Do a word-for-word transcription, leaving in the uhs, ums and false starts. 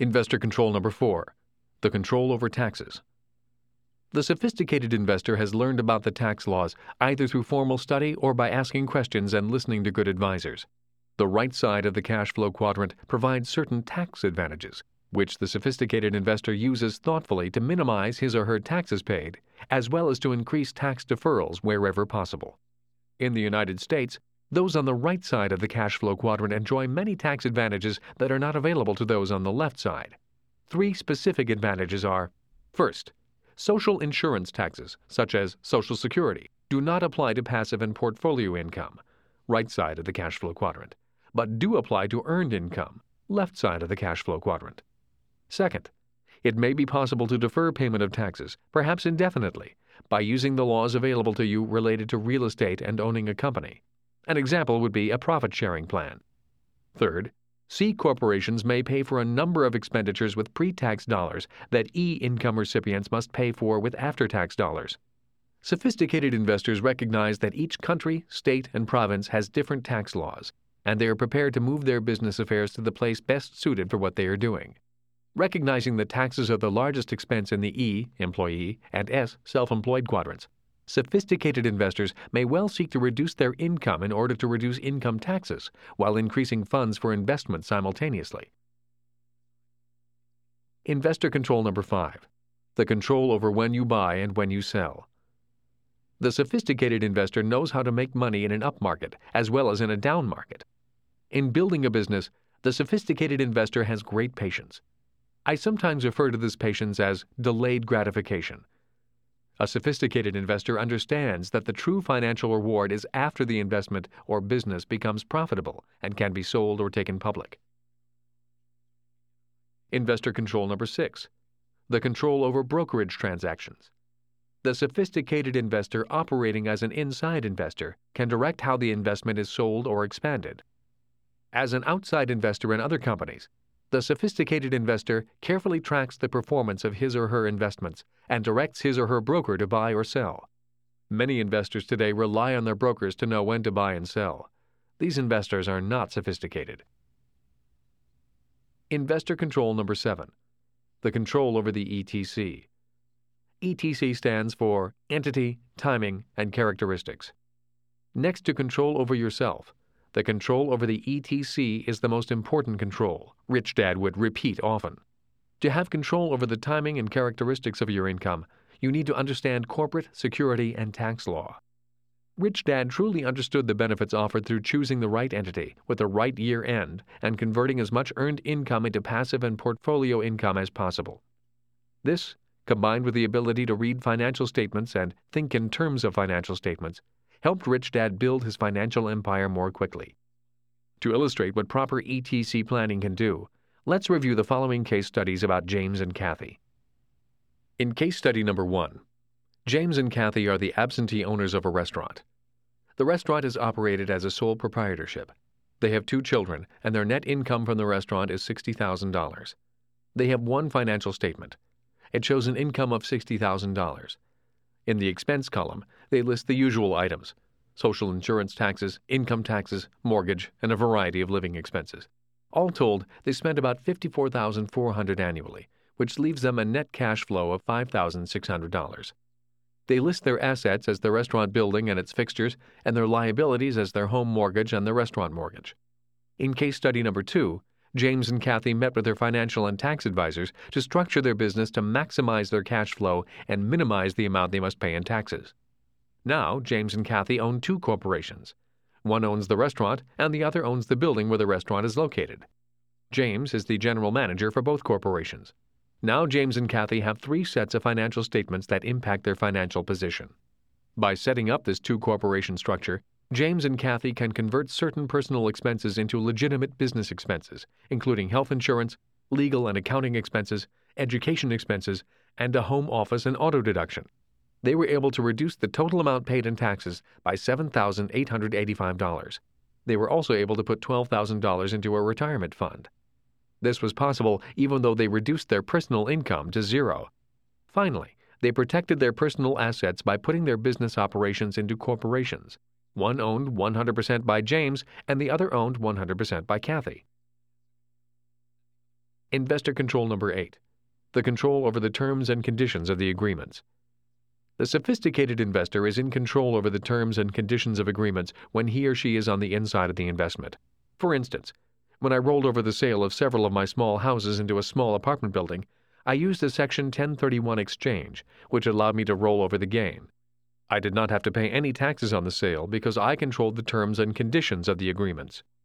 Investor control number four, the control over taxes. The sophisticated investor has learned about the tax laws either through formal study or by asking questions and listening to good advisors. The right side of the cash flow quadrant provides certain tax advantages, which the sophisticated investor uses thoughtfully to minimize his or her taxes paid, as well as to increase tax deferrals wherever possible. In the United States, those on the right side of the cash flow quadrant enjoy many tax advantages that are not available to those on the left side. Three specific advantages are: first, social insurance taxes, such as Social Security, do not apply to passive and portfolio income, right side of the cash flow quadrant, but do apply to earned income, left side of the cash flow quadrant. Second, it may be possible to defer payment of taxes, perhaps indefinitely, by using the laws available to you related to real estate and owning a company. An example would be a profit-sharing plan. Third, C corporations may pay for a number of expenditures with pre-tax dollars that E income recipients must pay for with after-tax dollars. Sophisticated investors recognize that each country, state, and province has different tax laws, and they are prepared to move their business affairs to the place best suited for what they are doing. Recognizing that taxes are the largest expense in the E, employee, and S, self-employed quadrants, sophisticated investors may well seek to reduce their income in order to reduce income taxes while increasing funds for investment simultaneously. Investor control number five, the control over when you buy and when you sell. The sophisticated investor knows how to make money in an up market as well as in a down market. In building a business, the sophisticated investor has great patience. I sometimes refer to this patience as delayed gratification. A sophisticated investor understands that the true financial reward is after the investment or business becomes profitable and can be sold or taken public. Investor control number six, the control over brokerage transactions. The sophisticated investor operating as an inside investor can direct how the investment is sold or expanded. As an outside investor in other companies, the sophisticated investor carefully tracks the performance of his or her investments and directs his or her broker to buy or sell. Many investors today rely on their brokers to know when to buy and sell. These investors are not sophisticated. Investor control number seven, the control over the E T C. E T C stands for Entity, Timing, and Characteristics. Next to control over yourself, the control over the E T C is the most important control, Rich Dad would repeat often. To have control over the timing and characteristics of your income, you need to understand corporate, security, and tax law. Rich Dad truly understood the benefits offered through choosing the right entity with the right year end and converting as much earned income into passive and portfolio income as possible. This, combined with the ability to read financial statements and think in terms of financial statements, helped Rich Dad build his financial empire more quickly. To illustrate what proper E T C planning can do, let's review the following case studies about James and Kathy. In case study number one, James and Kathy are the absentee owners of a restaurant. The restaurant is operated as a sole proprietorship. They have two children, and their net income from the restaurant is sixty thousand dollars. They have one financial statement. It shows an income of sixty thousand dollars. In the expense column, they list the usual items: social insurance taxes, income taxes, mortgage, and a variety of living expenses. All told, they spend about fifty-four thousand four hundred dollars annually, which leaves them a net cash flow of five thousand six hundred dollars. They list their assets as the restaurant building and its fixtures, and their liabilities as their home mortgage and the restaurant mortgage. In case study number two, James and Kathy met with their financial and tax advisors to structure their business to maximize their cash flow and minimize the amount they must pay in taxes. Now, James and Kathy own two corporations. One owns the restaurant, and the other owns the building where the restaurant is located. James is the general manager for both corporations. Now, James and Kathy have three sets of financial statements that impact their financial position. By setting up this two-corporation structure, James and Kathy can convert certain personal expenses into legitimate business expenses, including health insurance, legal and accounting expenses, education expenses, and a home office and auto deduction. They were able to reduce the total amount paid in taxes by seven thousand eight hundred eighty-five dollars. They were also able to put twelve thousand dollars into a retirement fund. This was possible even though they reduced their personal income to zero. Finally, they protected their personal assets by putting their business operations into corporations. One owned one hundred percent by James and the other owned one hundred percent by Kathy. Investor control number eight. The control over the terms and conditions of the agreements. The sophisticated investor is in control over the terms and conditions of agreements when he or she is on the inside of the investment. For instance, when I rolled over the sale of several of my small houses into a small apartment building, I used a Section ten thirty-one exchange, which allowed me to roll over the gain. I did not have to pay any taxes on the sale because I controlled the terms and conditions of the agreements.